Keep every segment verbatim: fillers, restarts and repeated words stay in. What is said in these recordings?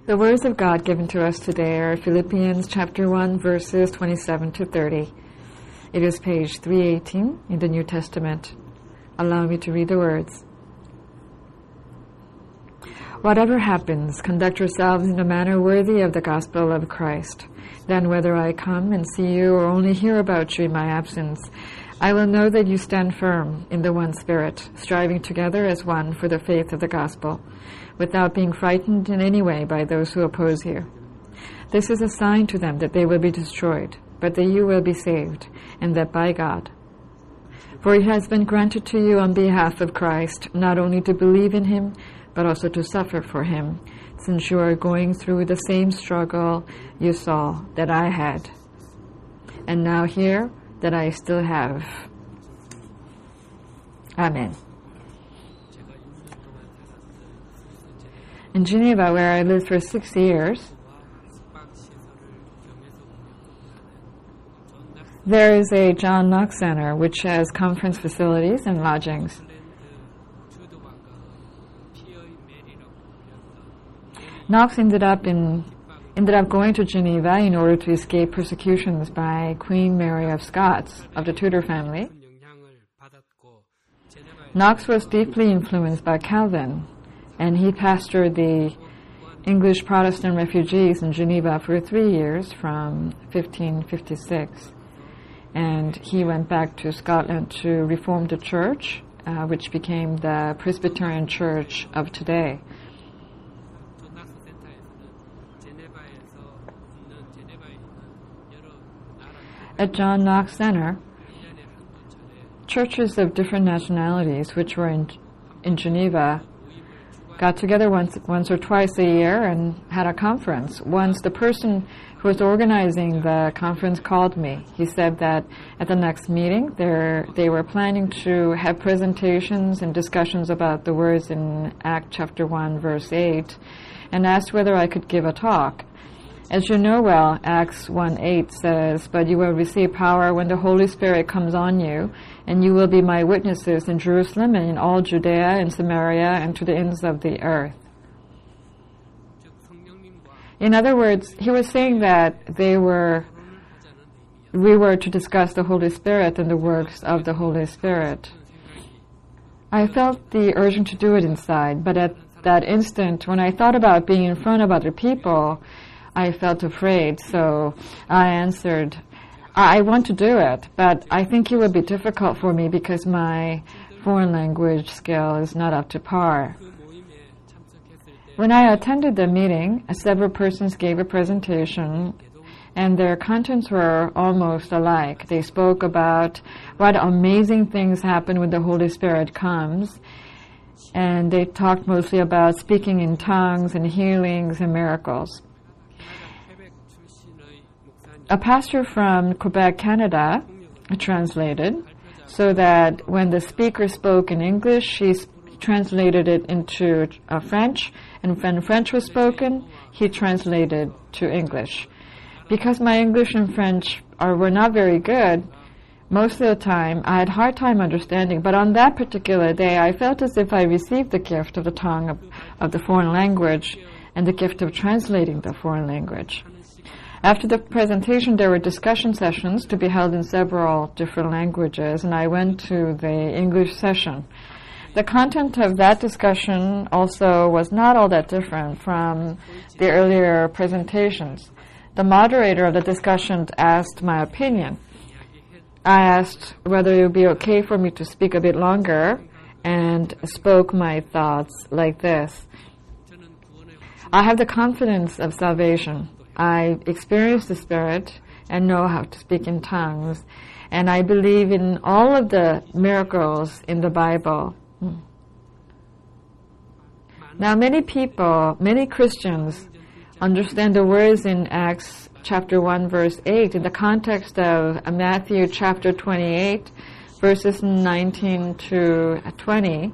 The words of God given to us today are Philippians chapter one, verses twenty-seven to thirty. It is page three eighteen in the New Testament. Allow me to read the words. Whatever happens, conduct yourselves in a manner worthy of the gospel of Christ. Then whether I come and see you or only hear about you in my absence, I will know that you stand firm in the one Spirit, striving together as one for the faith of the gospel, without being frightened in any way by those who oppose you. This is a sign to them that they will be destroyed, but that you will be saved, and that by God. For it has been granted to you on behalf of Christ not only to believe in him, but also to suffer for him, since you are going through the same struggle you saw that I had, and now hear that I still have. Amen. In Geneva, where I lived for six years, there is a John Knox Center which has conference facilities and lodgings. Knox ended up in ended up going to Geneva in order to escape persecutions by Queen Mary of Scots of the Tudor family. Knox was deeply influenced by Calvin, and he pastored the English Protestant refugees in Geneva for three years from fifteen fifty-six. And he went back to Scotland to reform the church, uh, which became the Presbyterian Church of today. At John Knox Center, churches of different nationalities, which were in, in Geneva, got together once, once or twice a year and had a conference. Once the person who was organizing the conference called me. He said that at the next meeting, they were planning to have presentations and discussions about the words in Acts chapter one, verse eight, and asked whether I could give a talk. As you know well, Acts one eight says, "But you will receive power when the Holy Spirit comes on you, and you will be my witnesses in Jerusalem and in all Judea and Samaria and to the ends of the earth." In other words, he was saying that they were, we were to discuss the Holy Spirit and the works of the Holy Spirit. I felt the urging to do it inside, but at that instant, when I thought about being in front of other people, I felt afraid, so I answered, I want to do it, but I think it would be difficult for me because my foreign language skill is not up to par. When I attended the meeting, several persons gave a presentation, and their contents were almost alike. They spoke about what amazing things happen when the Holy Spirit comes, and they talked mostly about speaking in tongues and healings and miracles. A pastor from Quebec, Canada, translated, so that when the speaker spoke in English, she translated it into uh, French, and when French was spoken, he translated to English. Because my English and French are, were not very good, most of the time I had a hard time understanding, but on that particular day I felt as if I received the gift of the tongue of, of the foreign language and the gift of translating the foreign language. After the presentation, there were discussion sessions to be held in several different languages, and I went to the English session. The content of that discussion also was not all that different from the earlier presentations. The moderator of the discussion asked my opinion. I asked whether it would be okay for me to speak a bit longer, and spoke my thoughts like this. I have the confidence of salvation. I experience the Spirit and know how to speak in tongues, and I believe in all of the miracles in the Bible. Now, many people, many Christians, understand the words in Acts chapter one, verse eight in the context of Matthew chapter twenty-eight, verses nineteen to twenty,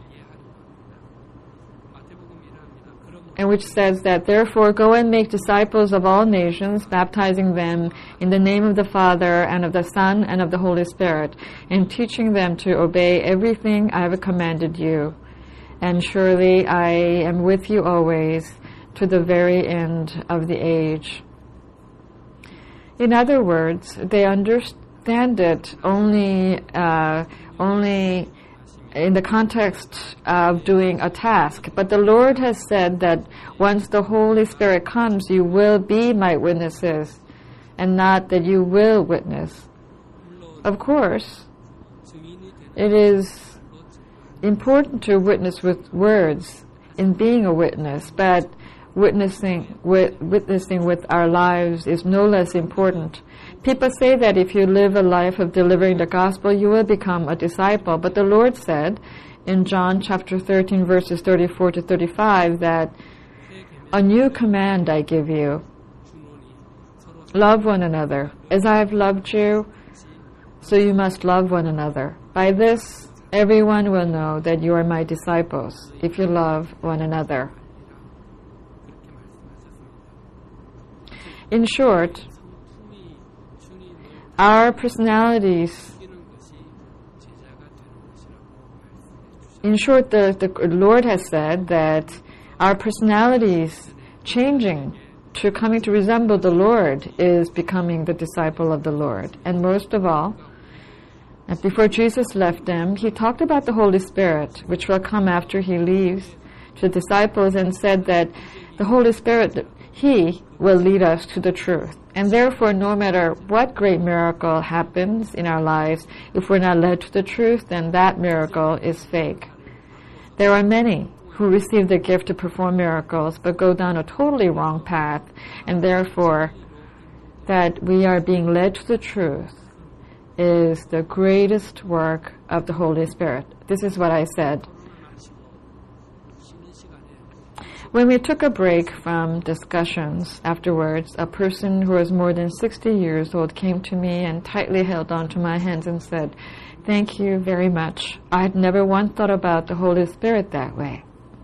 and which says that, "Therefore go and make disciples of all nations, baptizing them in the name of the Father and of the Son and of the Holy Spirit, and teaching them to obey everything I have commanded you. And surely I am with you always, to the very end of the age. In other words, they understand it only, uh, only in the context of doing a task. But the Lord has said that once the Holy Spirit comes, you will be my witnesses, and not that you will witness. Of course, it is important to witness with words in being a witness, but witnessing with, witnessing with our lives is no less important. People say that if you live a life of delivering the gospel, you will become a disciple. But the Lord said in John chapter thirteen, verses thirty-four to thirty-five, that a new command I give you, love one another. As I have loved you, so you must love one another. By this, everyone will know that you are my disciples, if you love one another. In short, our personalities, in short, the, the Lord has said that our personalities changing to coming to resemble the Lord is becoming the disciple of the Lord. And most of all, before Jesus left them, he talked about the Holy Spirit, which will come after he leaves, to the disciples, and said that the Holy Spirit, he will lead us to the truth. And therefore, no matter what great miracle happens in our lives, if we're not led to the truth, then that miracle is fake. There are many who receive the gift to perform miracles but go down a totally wrong path, and therefore that we are being led to the truth is the greatest work of the Holy Spirit. This is what I said. When we took a break from discussions afterwards, a person who was more than sixty years old came to me and tightly held onto my hands and said, "Thank you very much. I had never once thought about the Holy Spirit that way."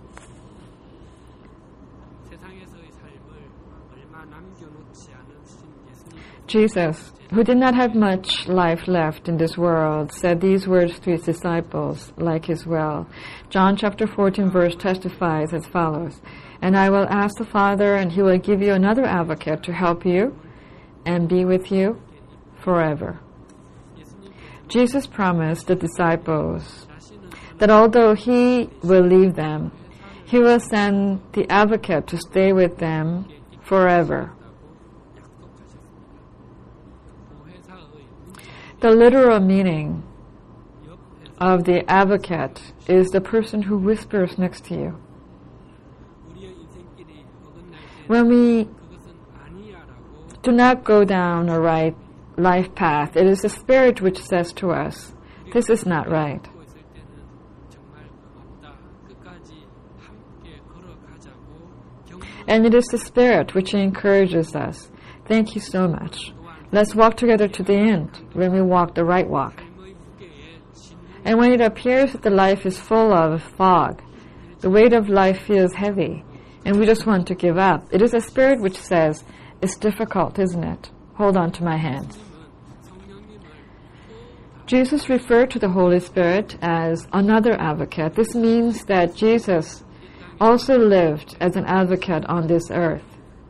Jesus, who did not have much life left in this world, said these words to his disciples like his will. John chapter fourteen verse testifies as follows, "And I will ask the Father, and he will give you another advocate to help you and be with you forever." Jesus promised the disciples that although he will leave them, he will send the advocate to stay with them forever. The literal meaning of the advocate is the person who whispers next to you. When we do not go down a right life path, it is the Spirit which says to us, "This is not right." And it is the Spirit which encourages us. "Thank you so much. Let's walk together to the end," when we walk the right walk. And when it appears that the life is full of fog, the weight of life feels heavy, and we just want to give up, it is a Spirit which says, "It's difficult, isn't it? Hold on to my hands." Jesus referred to the Holy Spirit as another advocate. This means that Jesus also lived as an advocate on this earth.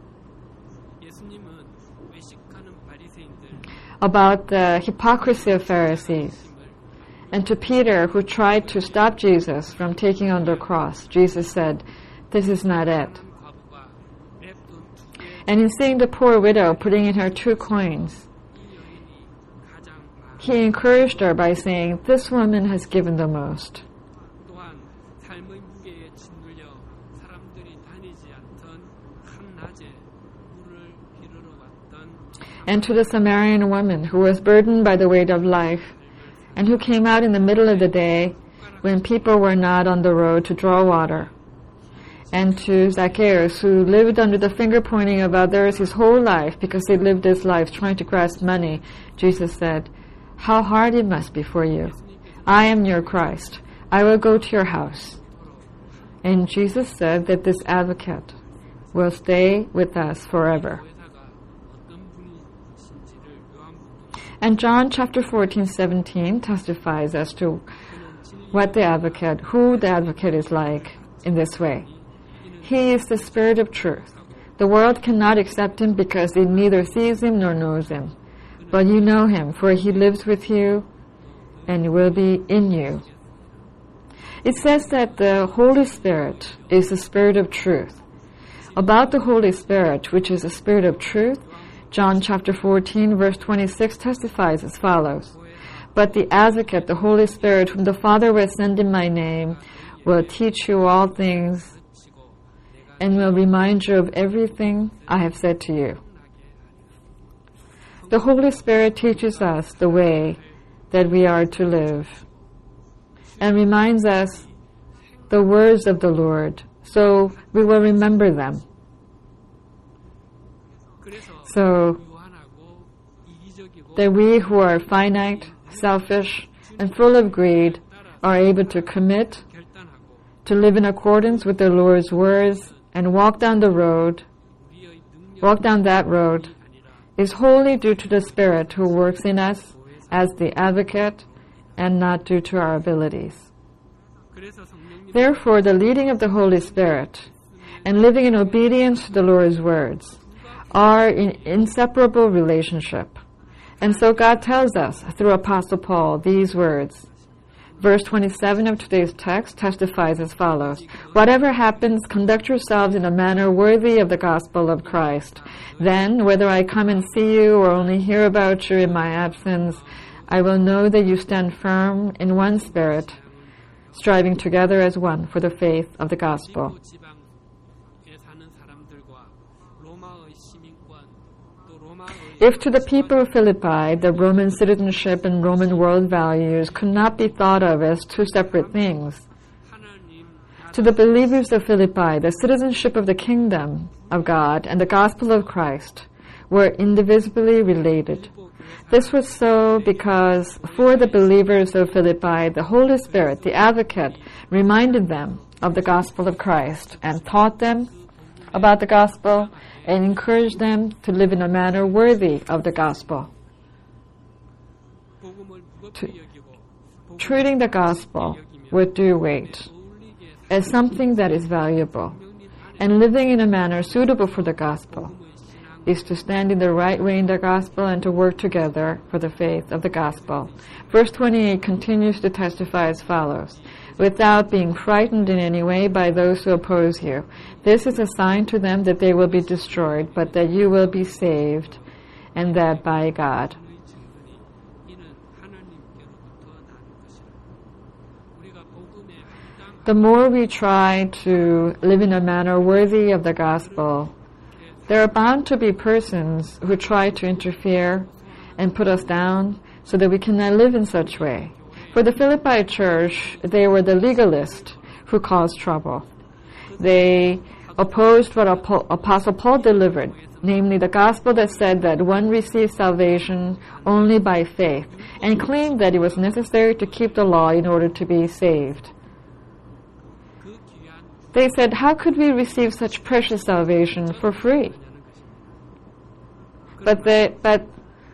About the hypocrisy of Pharisees, and to Peter, who tried to stop Jesus from taking on the cross, Jesus said, "This is not it." And in seeing the poor widow putting in her two coins, he encouraged her by saying, "This woman has given the most." And to the Samaritan woman who was burdened by the weight of life, and who came out in the middle of the day when people were not on the road to draw water. And to Zacchaeus, who lived under the finger pointing of others his whole life because he lived his life trying to grasp money, Jesus said, "How hard it must be for you. I am your Christ. I will go to your house." And Jesus said that this advocate will stay with us forever. And John chapter fourteen, seventeen testifies as to what the advocate, who the advocate is like in this way. He is the Spirit of truth. The world cannot accept him because it neither sees him nor knows him. But you know him, for he lives with you and will be in you. It says that the Holy Spirit is the Spirit of truth. About the Holy Spirit, which is the Spirit of truth, John chapter fourteen, verse twenty-six testifies as follows. But the Advocate, the Holy Spirit, whom the Father will send in my name, will teach you all things and will remind you of everything I have said to you. The Holy Spirit teaches us the way that we are to live and reminds us the words of the Lord, so we will remember them. So that we who are finite, selfish, and full of greed are able to commit, to live in accordance with the Lord's words, and walk down the road, walk down that road, is wholly due to the Spirit who works in us as the Advocate and not due to our abilities. Therefore, the leading of the Holy Spirit and living in obedience to the Lord's words are in inseparable relationship. And so God tells us through Apostle Paul these words. Verse twenty-seven of today's text testifies as follows. Whatever happens, conduct yourselves in a manner worthy of the gospel of Christ. Then, whether I come and see you or only hear about you in my absence, I will know that you stand firm in one spirit, striving together as one for the faith of the gospel. If to the people of Philippi the Roman citizenship and Roman world values could not be thought of as two separate things, to the believers of Philippi the citizenship of the kingdom of God and the gospel of Christ were indivisibly related. This was so because for the believers of Philippi the Holy Spirit, the Advocate, reminded them of the gospel of Christ and taught them about the gospel and encouraged them to live in a manner worthy of the gospel. To, treating the gospel with due weight as something that is valuable and living in a manner suitable for the gospel is to stand in the right way in the gospel and to work together for the faith of the gospel. Verse twenty-eight continues to testify as follows. Without being frightened in any way by those who oppose you. This is a sign to them that they will be destroyed, but that you will be saved, and that by God. The more we try to live in a manner worthy of the gospel, there are bound to be persons who try to interfere and put us down so that we cannot live in such way. For the Philippi church, they were the legalists who caused trouble. They opposed what Apostle Paul delivered, namely the gospel that said that one receives salvation only by faith, and claimed that it was necessary to keep the law in order to be saved. They said, how could we receive such precious salvation for free? But they, but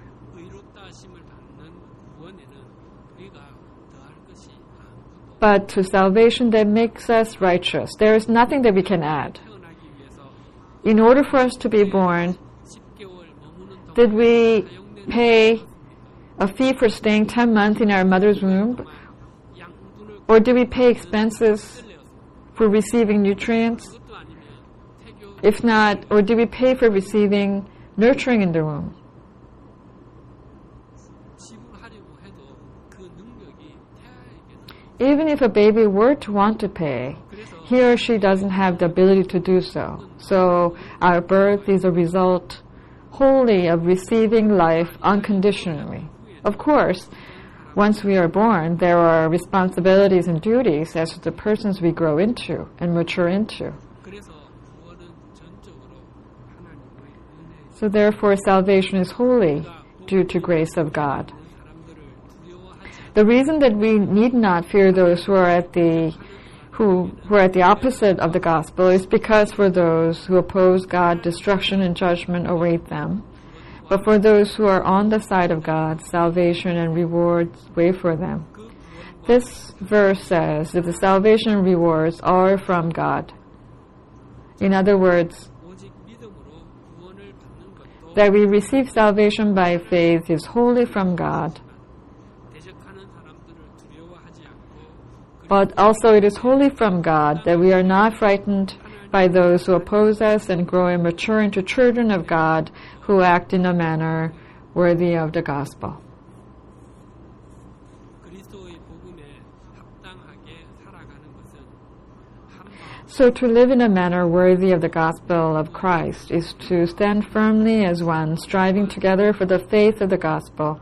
but to salvation that makes us righteous. There is nothing that we can add. In order for us to be born, did we pay a fee for staying ten months in our mother's womb? Or did we pay expenses for receiving nutrients? If not, or did we pay for receiving nurturing in the womb? Even if a baby were to want to pay, he or she doesn't have the ability to do so. So our birth is a result wholly of receiving life unconditionally. Of course, once we are born, there are responsibilities and duties as to the persons we grow into and mature into. So therefore, salvation is wholly due to grace of God. The reason that we need not fear those who are at the who, who are at the opposite of the gospel is because for those who oppose God, destruction and judgment await them. But for those who are on the side of God, salvation and rewards wait for them. This verse says that the salvation and rewards are from God. In other words, that we receive salvation by faith is wholly from God. But also it is wholly from God that we are not frightened by those who oppose us and grow and mature into children of God who act in a manner worthy of the gospel. So to live in a manner worthy of the gospel of Christ is to stand firmly as one, striving together for the faith of the gospel,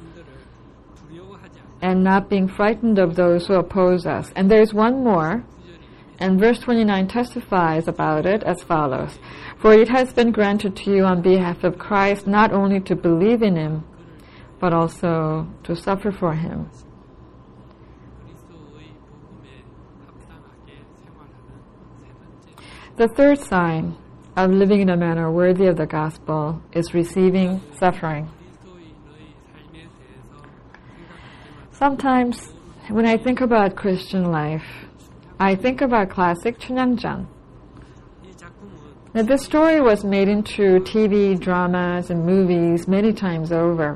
and not being frightened of those who oppose us. And there's one more, and verse twenty-nine testifies about it as follows. For it has been granted to you on behalf of Christ not only to believe in him, but also to suffer for him. The third sign of living in a manner worthy of the gospel is receiving suffering. Sometimes when I think about Christian life, I think about classic 춘향전. Now, this story was made into T V dramas and movies many times over.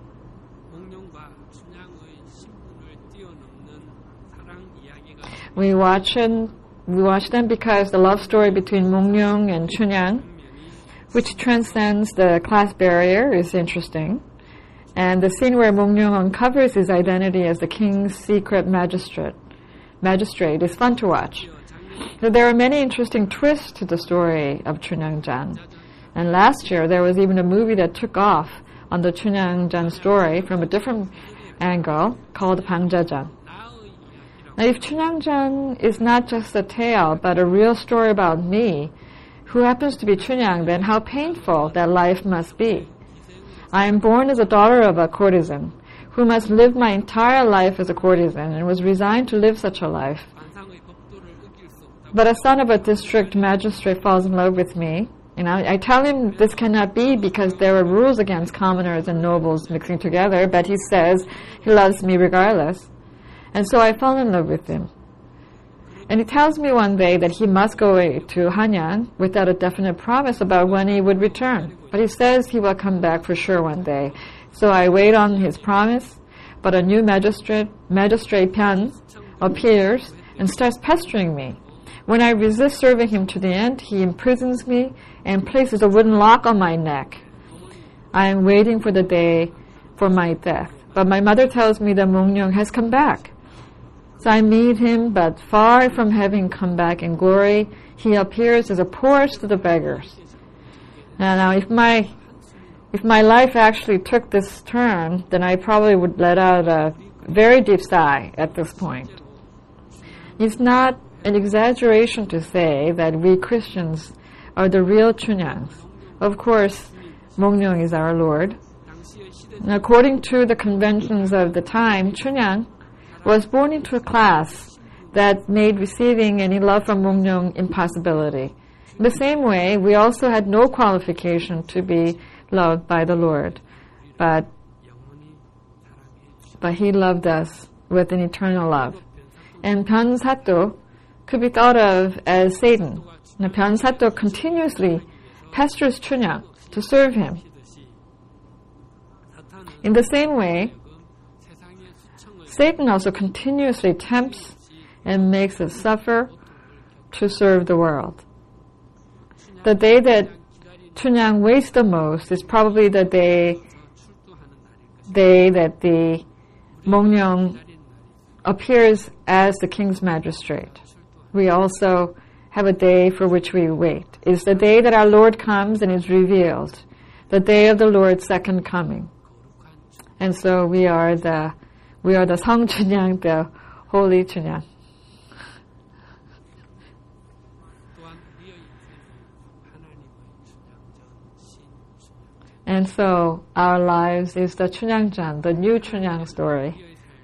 We watch it, we watch them because the love story between Mongryong and Chunhyang, which transcends the class barrier, is interesting. And the scene where Mongryong uncovers his identity as the king's secret magistrate, magistrate is fun to watch. So there are many interesting twists to the story of Chunhyangjan. And last year there was even a movie that took off on the Chunhyangjan story from a different angle called Bangjajan. Now if Chunhyangjan is not just a tale but a real story about me, who happens to be Chunhyang, then how painful that life must be. I am born as a daughter of a courtesan, who must live my entire life as a courtesan and was resigned to live such a life. But a son of a district magistrate falls in love with me. You know, I tell him this cannot be because there are rules against commoners and nobles mixing together, but he says he loves me regardless. And so I fall in love with him. And he tells me one day that he must go away to Hanyang without a definite promise about when he would return. But he says he will come back for sure one day. So I wait on his promise, but a new magistrate, magistrate Pyan, appears and starts pestering me. When I resist serving him to the end, he imprisons me and places a wooden lock on my neck. I am waiting for the day for my death. But my mother tells me that Mongryong has come back. So I meet him, but far from having come back in glory, he appears as the poorest of the beggars. Now, now if my if my life actually took this turn, then I probably would let out a very deep sigh at this point. It's not an exaggeration to say that we Christians are the real Chunyangs. Of course, Mongryong is our Lord. And according to the conventions of the time, Chunhyang was born into a class that made receiving any love from Mongryong impossibility. In the same way, we also had no qualification to be loved by the Lord, but but He loved us with an eternal love. And Pyan Satto could be thought of as Satan. Now, Pyan Satto continuously pesters Chunhyang to serve him. In the same way, Satan also continuously tempts and makes us suffer to serve the world. The day that Chunhyang waits the most is probably the day, day that the Mongryong appears as the king's magistrate. We also have a day for which we wait. It's the day that our Lord comes and is revealed, the day of the Lord's second coming. And so we are the we are the Song Chunhyang, the Holy Chunhyang. And so our lives is the Chunhyangjan, the new Chunhyang story.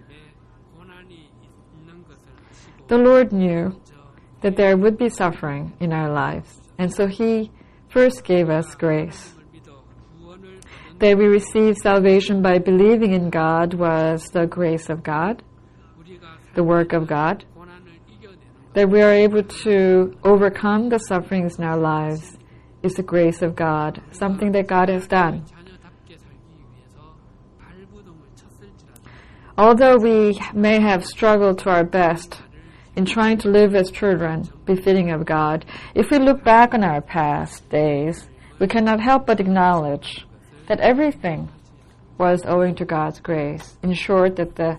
The Lord knew that there would be suffering in our lives, and so He first gave us grace. That we receive salvation by believing in God was the grace of God, the work of God. that we are able to overcome the sufferings in our lives is the grace of God, something that God has done. Although we may have struggled to our best in trying to live as children, befitting of God, if we look back on our past days, we cannot help but acknowledge that everything was owing to God's grace. In short, that the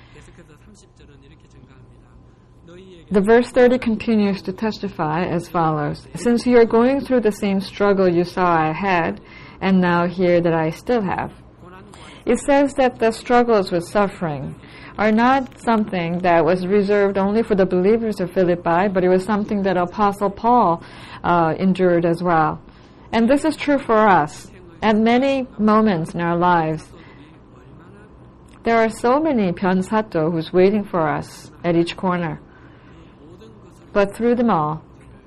The verse thirty continues to testify as follows. Since you are going through the same struggle you saw I had, and now hear that I still have. It says that the struggles with suffering are not something that was reserved only for the believers of Philippi, but it was something that Apostle Paul uh, endured as well. And this is true for us. At many moments in our lives, there are so many 변사또 who's waiting for us at each corner. But through them all,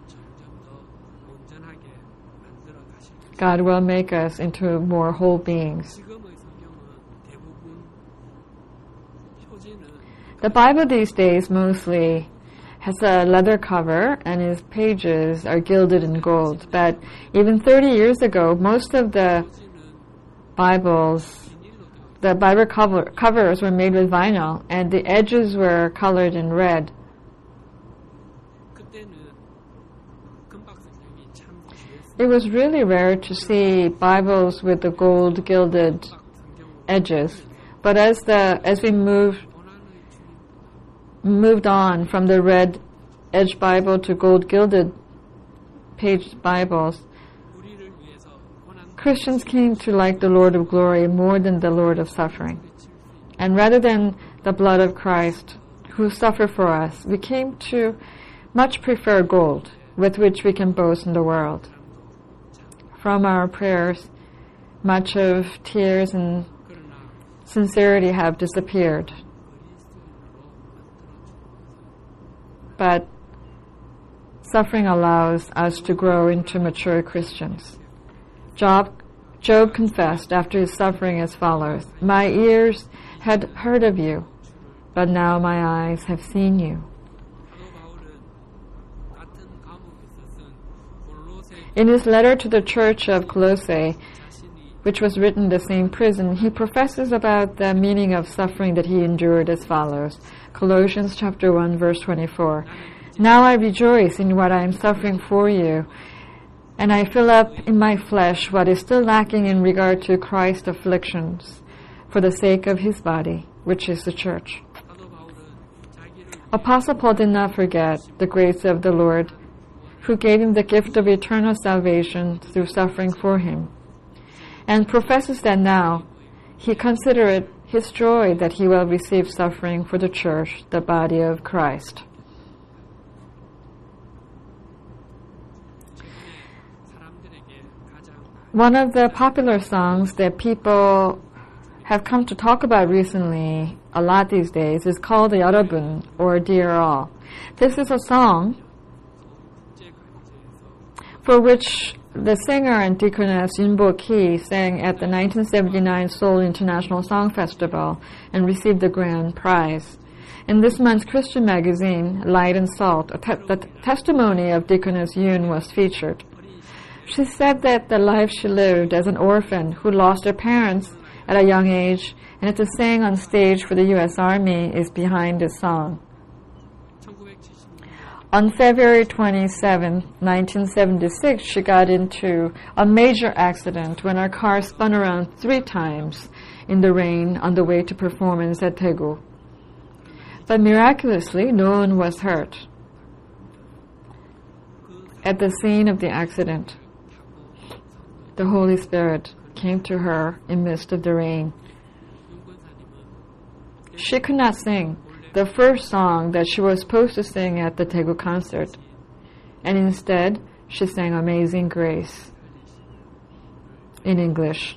God will make us into more whole beings. The Bible these days mostly has a leather cover and its pages are gilded in gold. But even thirty years ago, most of the Bibles, the Bible cover, covers were made with vinyl and the edges were colored in red. It was really rare to see Bibles with the gold gilded edges. But as the as we moved moved on from the red edged Bible to gold gilded page Bibles, Christians came to like the Lord of glory more than the Lord of suffering. And rather than the blood of Christ who suffered for us, we came to much prefer gold with which we can boast in the world. From our prayers, much of tears and sincerity have disappeared. But suffering allows us to grow into mature Christians. Job, Job confessed after his suffering as follows, "My ears had heard of you, but now my eyes have seen you." In his letter to the church of Colossae, which was written in the same prison, he professes about the meaning of suffering that he endured as follows. Colossians chapter one, verse twenty-four. "Now I rejoice in what I am suffering for you, and I fill up in my flesh what is still lacking in regard to Christ's afflictions, for the sake of his body, which is the church." Apostle Paul did not forget the grace of the Lord, who gave him the gift of eternal salvation through suffering for him, and professes that now he consider it his joy that he will receive suffering for the church, the body of Christ. One of the popular songs that people have come to talk about recently a lot these days is called 여러분, or Dear All. This is a song for which the singer and deaconess Yoon Bo-ki sang at the nineteen seventy-nine Seoul International Song Festival and received the grand prize. In this month's Christian magazine, Light and Salt, a te- the testimony of Deaconess Yoon was featured. She said that the life she lived as an orphan who lost her parents at a young age and had to sing on stage for the U S Army is behind this song. On February twenty-seventh, nineteen seventy-six, she got into a major accident when her car spun around three times in the rain on the way to performance at Daegu. But miraculously, no one was hurt. At the scene of the accident, the Holy Spirit came to her in midst of the rain. She could not sing the first song that she was supposed to sing at the Daegu concert, and instead she sang Amazing Grace in English.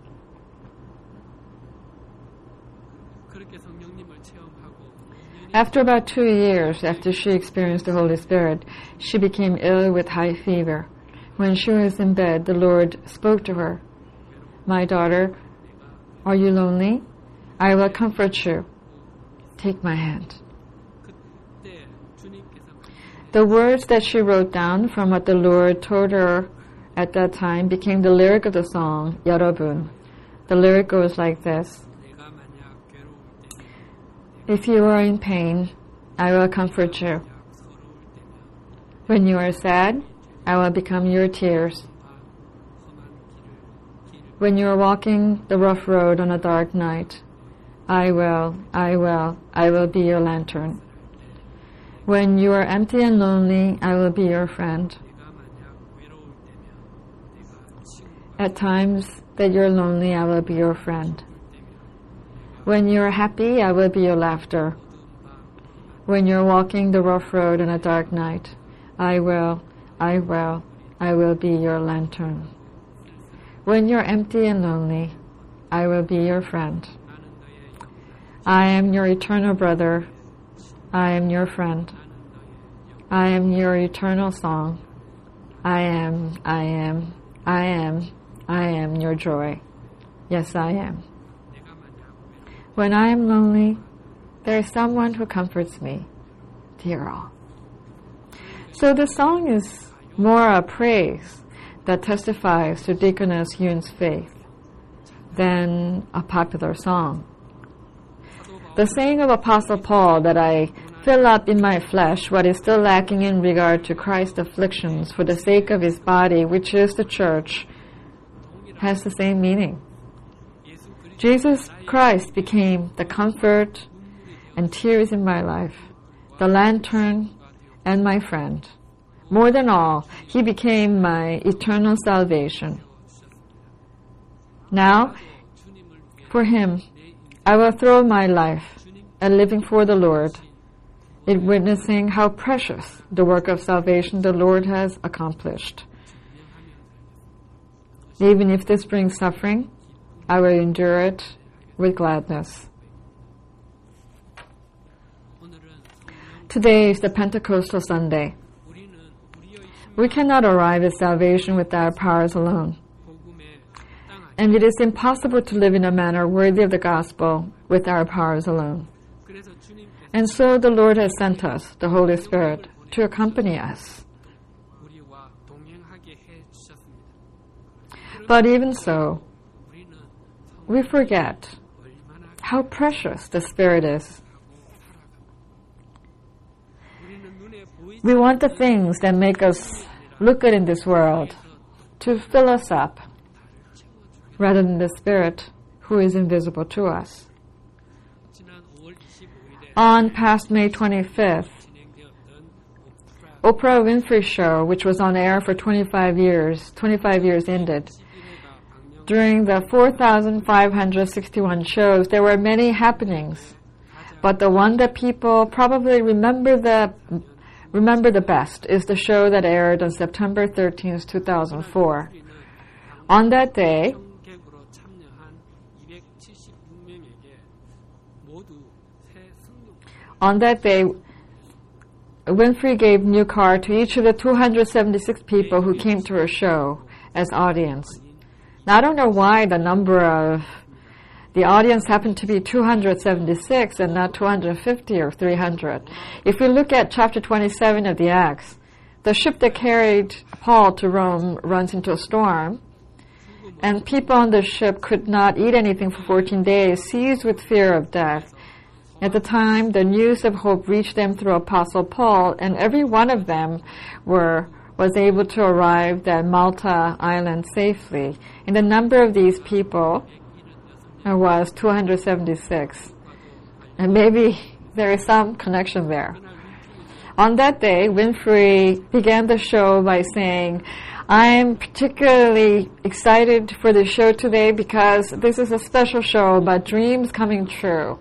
After about two years after she experienced the Holy Spirit, she became ill with high fever. When she was in bed, the Lord spoke to her, "My daughter, are you lonely? I will comfort you. Take my hand." The words that she wrote down from what the Lord told her at that time became the lyric of the song, 여러분. The lyric goes like this. If you are in pain, I will comfort you. When you are sad, I will become your tears. When you are walking the rough road on a dark night, I will, I will, I will be your lantern. When you are empty and lonely, I will be your friend. At times that you're lonely, I will be your friend. When you're happy, I will be your laughter. When you're walking the rough road on a dark night, I will, I will, I will be your lantern. When you're empty and lonely, I will be your friend. I am your eternal brother. I am your friend. I am your eternal song. I am, I am, I am, I am your joy. Yes, I am. When I am lonely, there is someone who comforts me. Dear all. So the song is more a praise that testifies to Deaconess Yoon's faith than a popular song. The saying of Apostle Paul that I fill up in my flesh what is still lacking in regard to Christ's afflictions for the sake of his body, which is the church, has the same meaning. Jesus Christ became the comfort and tears in my life, the lantern and my friend. More than all, he became my eternal salvation. Now, for him, I will throw my life a living for the Lord, in witnessing how precious the work of salvation the Lord has accomplished. Even if this brings suffering, I will endure it with gladness. Today is the Pentecostal Sunday. We cannot arrive at salvation with our powers alone. And it is impossible to live in a manner worthy of the gospel with our powers alone. And so the Lord has sent us, the Holy Spirit, to accompany us. But even so, we forget how precious the Spirit is. We want the things that make us look good in this world to fill us up, rather than the Spirit who is invisible to us. On past May twenty-fifth, Oprah Winfrey Show, which was on air for twenty-five years, twenty-five years ended. During the four thousand five hundred sixty-one shows, there were many happenings, but the one that people probably remember the remember the best is the show that aired on September thirteenth, two thousand four. On that day, on that day, Winfrey gave new car to each of the two hundred seventy-six people who came to her show as audience. Now, I don't know why the number of the audience happened to be two hundred seventy-six and not two hundred fifty or three hundred. If we look at chapter twenty-seven of the Acts, the ship that carried Paul to Rome runs into a storm, and people on the ship could not eat anything for fourteen days, seized with fear of death. At the time, the news of hope reached them through Apostle Paul, and every one of them were was able to arrive at Malta Island safely. And the number of these people was two hundred seventy-six. And maybe there is some connection there. On that day, Winfrey began the show by saying, I'm particularly excited for the show today because this is a special show about dreams coming true.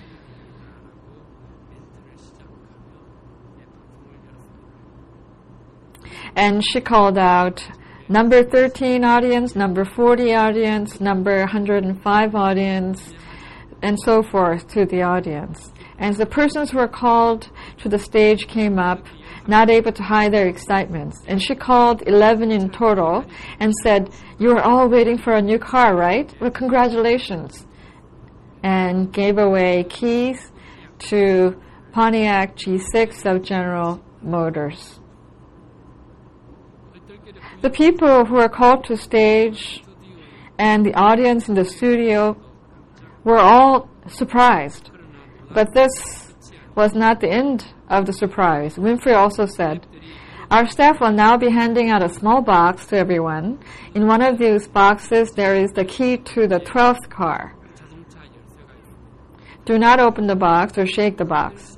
And she called out number thirteen audience, number forty audience, number one hundred five audience, and so forth to the audience. And the persons who were called to the stage came up, not able to hide their excitement. And she called eleven in total and said, you are all waiting for a new car, right? Well, congratulations. And gave away keys to Pontiac G six of General motors. The people who were called to stage and the audience in the studio were all surprised. But this was not the end of the surprise. Winfrey also said, "Our staff will now be handing out a small box to everyone. In one of these boxes, there is the key to the twelfth car. Do not open the box or shake the box."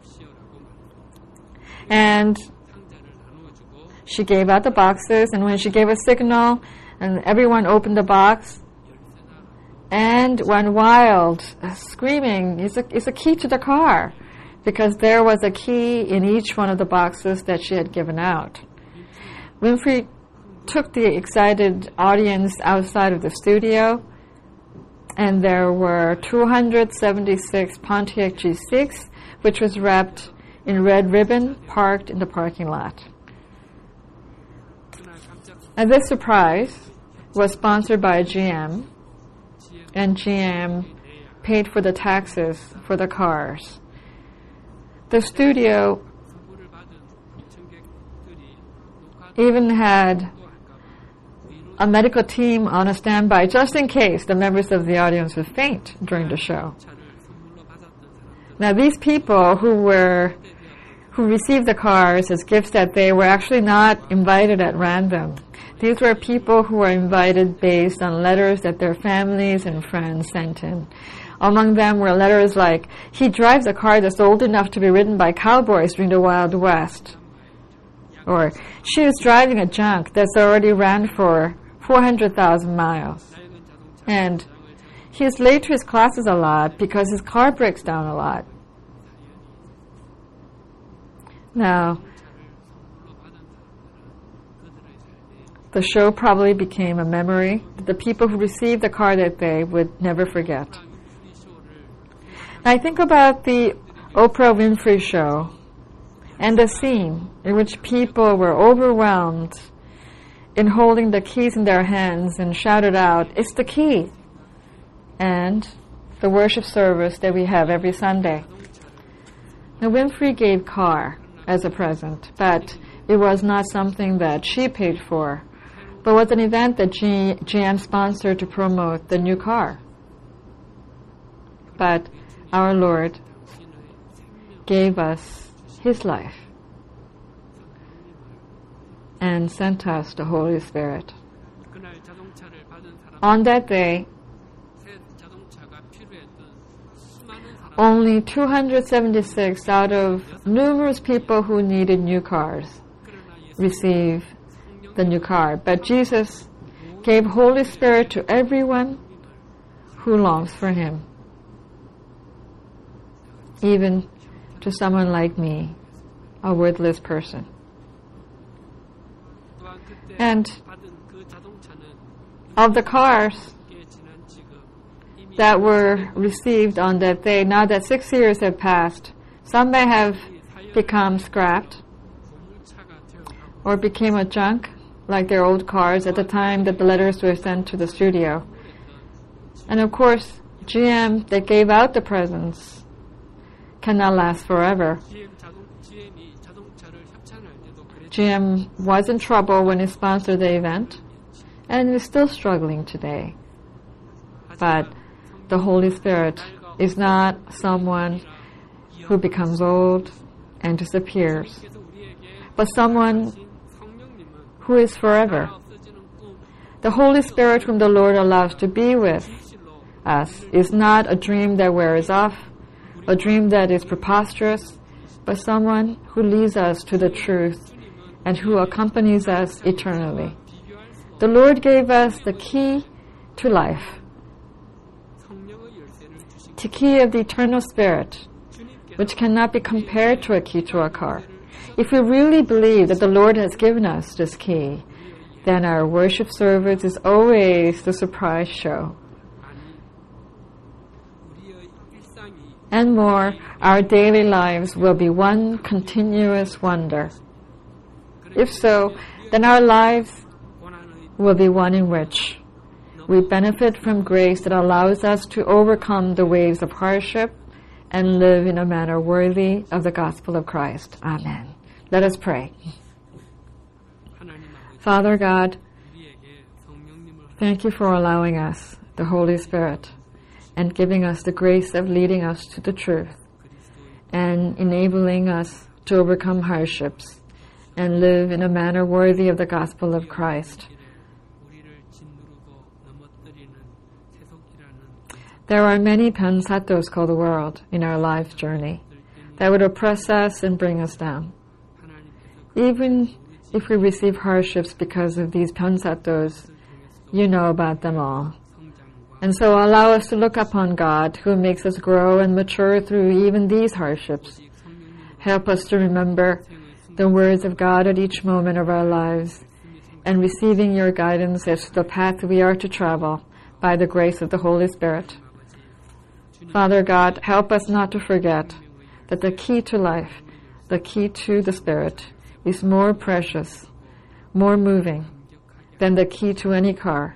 And she gave out the boxes, and when she gave a signal, and everyone opened the box and went wild, screaming, it's a, it's a key to the car, because there was a key in each one of the boxes that she had given out. Winfrey took the excited audience outside of the studio, and there were two hundred seventy-six Pontiac G six, which was wrapped in red ribbon, parked in the parking lot. And this surprise was sponsored by G M, and G M paid for the taxes for the cars. The studio even had a medical team on a standby just in case the members of the audience would faint during the show. Now, these people who were who received the cars as gifts that day were actually not invited at random. These were people who were invited based on letters that their families and friends sent in. Among them were letters like, "He drives a car that's old enough to be ridden by cowboys during the Wild West." Or, "She is driving a junk that's already ran for four hundred thousand miles. And he is late to his classes a lot because his car breaks down a lot." Now, the show probably became a memory that the people who received the car that day would never forget. I think about the Oprah Winfrey show and the scene in which people were overwhelmed in holding the keys in their hands and shouted out, "It's the key!" And the worship service that we have every Sunday. Now, Winfrey gave car as a present, but it was not something that she paid for, but was an event that G- GM sponsored to promote the new car. But our Lord gave us His life and sent us the Holy Spirit. On that day, only two hundred seventy-six out of numerous people who needed new cars received the new car. But Jesus gave Holy Spirit to everyone who longs for Him, even to someone like me, a worthless person. And of the cars that were received on that day, now that six years have passed, some may have become scrapped or became a junk, like their old cars at the time that the letters were sent to the studio. And of course, G M that gave out the presents cannot last forever. G M was in trouble when it sponsored the event, and is still struggling today. But the Holy Spirit is not someone who becomes old and disappears, but someone who is forever. The Holy Spirit whom the Lord allows to be with us is not a dream that wears off, a dream that is preposterous, but someone who leads us to the truth and who accompanies us eternally. The Lord gave us the key to life, the key of the eternal Spirit, which cannot be compared to a key to a car. If we really believe that the Lord has given us this key, then our worship service is always the surprise show. And more, our daily lives will be one continuous wonder. If so, then our lives will be one in which we benefit from grace that allows us to overcome the waves of hardship and live in a manner worthy of the gospel of Christ. Amen. Let us pray. Father God, thank you for allowing us the Holy Spirit and giving us the grace of leading us to the truth and enabling us to overcome hardships and live in a manner worthy of the gospel of Christ. There are many pansatos called the world in our life journey that would oppress us and bring us down. Even if we receive hardships because of these pansatos, you know about them all. And so allow us to look upon God, who makes us grow and mature through even these hardships. Help us to remember the words of God at each moment of our lives and receiving your guidance as to the path we are to travel by the grace of the Holy Spirit. Father God, help us not to forget that the key to life, the key to the Spirit, is more precious, more moving than the key to any car.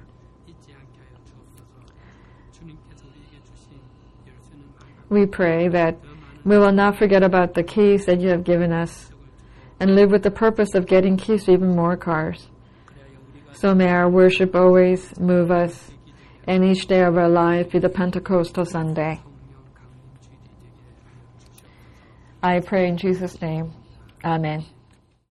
We pray that we will not forget about the keys that you have given us and live with the purpose of getting keys to even more cars. So may our worship always move us and each day of our life be the Pentecostal Sunday. I pray in Jesus' name. Amen.